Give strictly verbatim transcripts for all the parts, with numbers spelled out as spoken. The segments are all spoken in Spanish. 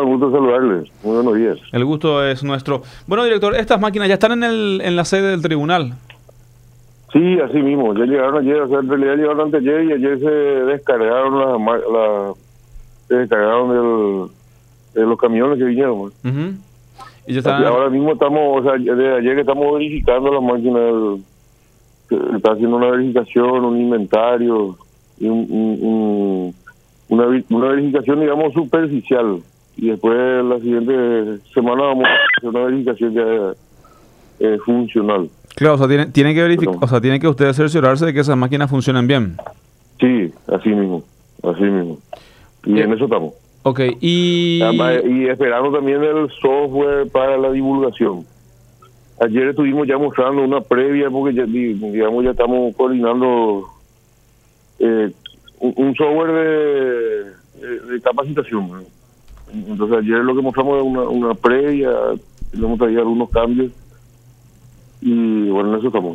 un gusto saludarles. Muy buenos días. El gusto es nuestro. Bueno, director, estas máquinas ya están en el en la sede del tribunal. Sí, así mismo. Ya llegaron ayer, o sea, en realidad llegaron anteayer y ayer se descargaron las ma- la, se descargaron del, de los camiones que vinieron. Uh-huh. Y ya Así, están... ahora mismo estamos, o sea, de ayer que estamos verificando las máquinas, se está haciendo una verificación, un inventario, y un, un, un, una, vi- una verificación, digamos, superficial. Y después, la siguiente semana, vamos a hacer una verificación ya eh, funcional. Claro, o sea, tiene, tiene que verificar, o sea, tiene que ustedes cerciorarse de que esas máquinas funcionen bien. Sí, así mismo, así mismo. Y Bien. en eso estamos. Ok, y... Además, y esperando también el software para la divulgación. Ayer estuvimos ya mostrando una previa, porque ya, di- digamos, ya estamos coordinando eh, un, un software de, de, de capacitación, ¿no? Entonces ayer lo que mostramos es una, una previa, le hemos traído algunos cambios, y bueno, en eso estamos.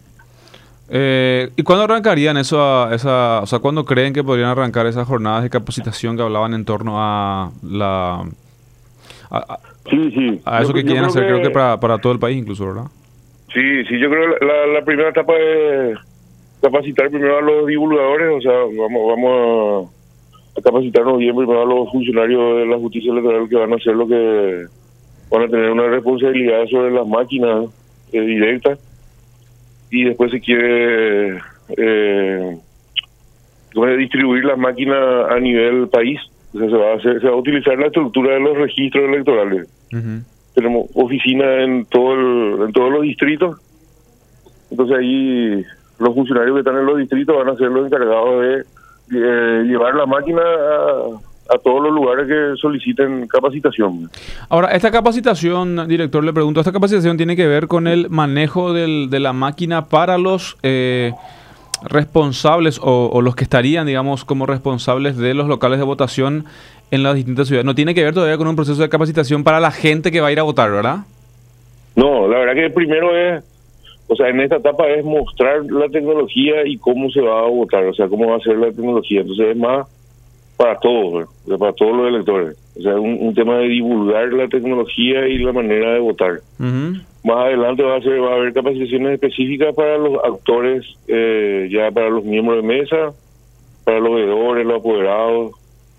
Eh, ¿Y cuándo arrancarían eso a, esa, o sea, cuándo creen que podrían arrancar esas jornadas de capacitación que hablaban en torno a la a, a- Sí, sí. a eso Yo- que yo quieren hacer, creo que que para, para todo el país incluso, ¿verdad? Sí, sí, yo creo que la, la primera etapa es capacitar primero a los divulgadores, o sea, vamos vamos a, a capacitarnos bien primero a los funcionarios de la justicia electoral que van a hacer lo que van a tener una responsabilidad sobre las máquinas eh, directas, y después se quiere eh, ¿cómo es? distribuir las máquinas a nivel país. O sea, se va a hacer, se va a utilizar la estructura de los registros electorales. Uh-huh. Tenemos oficinas en todo el, en todos los distritos, entonces ahí los funcionarios que están en los distritos van a ser los encargados de eh, llevar la máquina a, a todos los lugares que soliciten capacitación. Ahora, esta capacitación, director, le pregunto, ¿esta capacitación tiene que ver con el manejo del, de la máquina para los eh, responsables o, o los que estarían, digamos, como responsables de los locales de votación en las distintas ciudades? No tiene que ver todavía con un proceso de capacitación para la gente que va a ir a votar, ¿verdad? No, la verdad que primero es, o sea, en esta etapa es mostrar la tecnología y cómo se va a votar, o sea, cómo va a ser la tecnología. Entonces es más para todos, ¿verdad? Para todos los electores. O sea, un, un tema de divulgar la tecnología y la manera de votar. Uh-huh. Más adelante va a ser, va a haber capacitaciones específicas para los actores, eh, ya para los miembros de mesa, para los veedores, los apoderados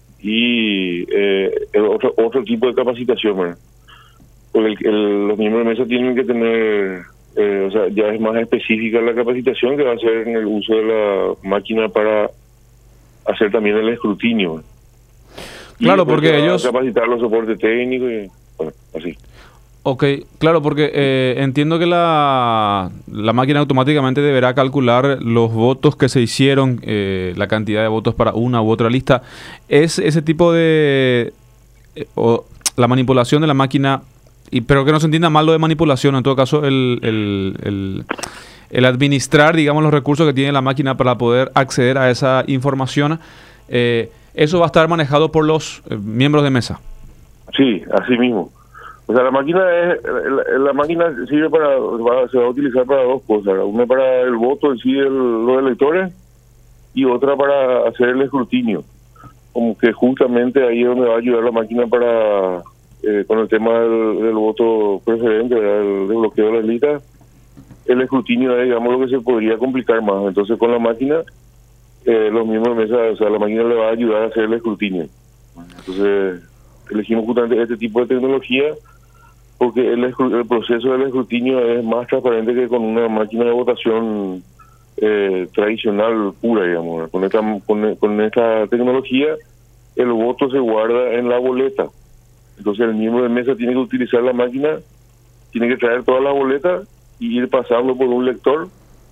y eh, el otro otro tipo de capacitación, ¿verdad? Porque el, el, los miembros de mesa tienen que tener, eh, o sea, ya es más específica la capacitación que va a ser en el uso de la máquina para hacer también el escrutinio, ¿verdad? Claro, Y después porque se va a ellos... capacitar los soportes técnicos y bueno, así. Ok, claro, porque eh, entiendo que la, la máquina automáticamente deberá calcular los votos que se hicieron, eh, la cantidad de votos para una u otra lista. ¿Es ese tipo de... eh, o la manipulación de la máquina, y pero que no se entienda mal lo de manipulación, en todo caso, el, el, el, el administrar, digamos, los recursos que tiene la máquina para poder acceder a esa información, eh, eso va a estar manejado por los eh, miembros de mesa? Sí, así mismo. O sea, la máquina es la, la máquina sirve para va, se va a utilizar para dos cosas, una para el voto en sí de los electores y otra para hacer el escrutinio, como que justamente ahí es donde va a ayudar la máquina para eh, con el tema del, del voto preferente, ¿verdad? El desbloqueo de las listas. El escrutinio es, digamos, lo que se podría complicar más. Entonces con la máquina eh, los miembros de mesa, o sea, la máquina le va a ayudar a hacer el escrutinio. Entonces elegimos justamente este tipo de tecnología porque el, el proceso del escrutinio es más transparente que con una máquina de votación eh, tradicional pura, digamos. Con esta, con, con esta tecnología el voto se guarda en la boleta. Entonces el miembro de mesa tiene que utilizar la máquina, tiene que traer todas las boletas y ir pasando por un lector,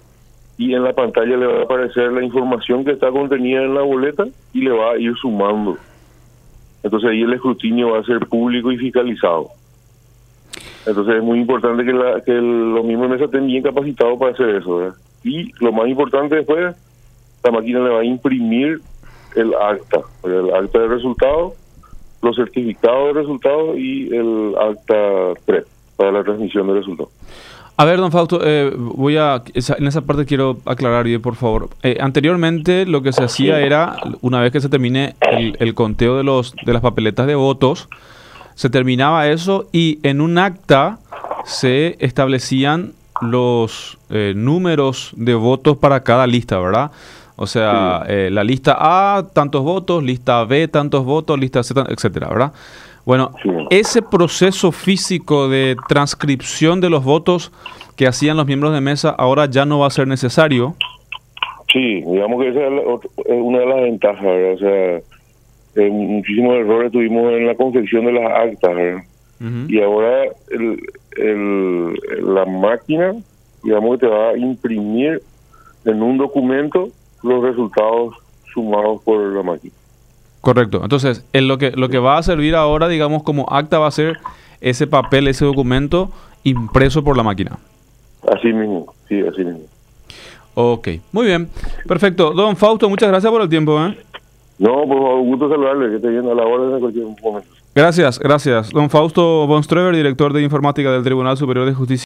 y en la pantalla le va a aparecer la información que está contenida en la boleta y le va a ir sumando. Entonces ahí el escrutinio va a ser público y fiscalizado. Entonces es muy importante que, la, que el, los miembros de mesa estén bien capacitados para hacer eso, ¿verdad? Y lo más importante después, la máquina le va a imprimir el acta, el acta de resultados, los certificados de resultados y el acta tres para la transmisión de resultados. A ver, don Fausto, eh, voy a esa, en esa parte quiero aclarar, y por favor. Eh, anteriormente lo que se hacía era, una vez que se termine el, el conteo de los de las papeletas de votos, se terminaba eso y en un acta se establecían los eh, números de votos para cada lista, ¿verdad? O sea, sí. eh, la lista A, tantos votos, lista B, tantos votos, lista C, etcétera, ¿verdad? Bueno, sí. Ese proceso físico de transcripción de los votos que hacían los miembros de mesa ahora ya no va a ser necesario. Sí, digamos que esa es una de las ventajas, ¿verdad? O sea, eh, muchísimos errores tuvimos en la confección de las actas, ¿verdad? Uh-huh. Y ahora el, el, la máquina, digamos que te va a imprimir en un documento los resultados sumados por la máquina. Correcto. Entonces, en lo que lo que va a servir ahora, digamos, como acta va a ser ese papel, ese documento impreso por la máquina. Así mismo, sí, así mismo. Ok, muy bien. Perfecto. Don Fausto, muchas gracias por el tiempo, ¿eh? No, por favor, un gusto saludarle, que esté viendo a la hora de cualquier momento. Gracias, gracias. Don Fausto von Streber, director de informática del Tribunal Superior de Justicia.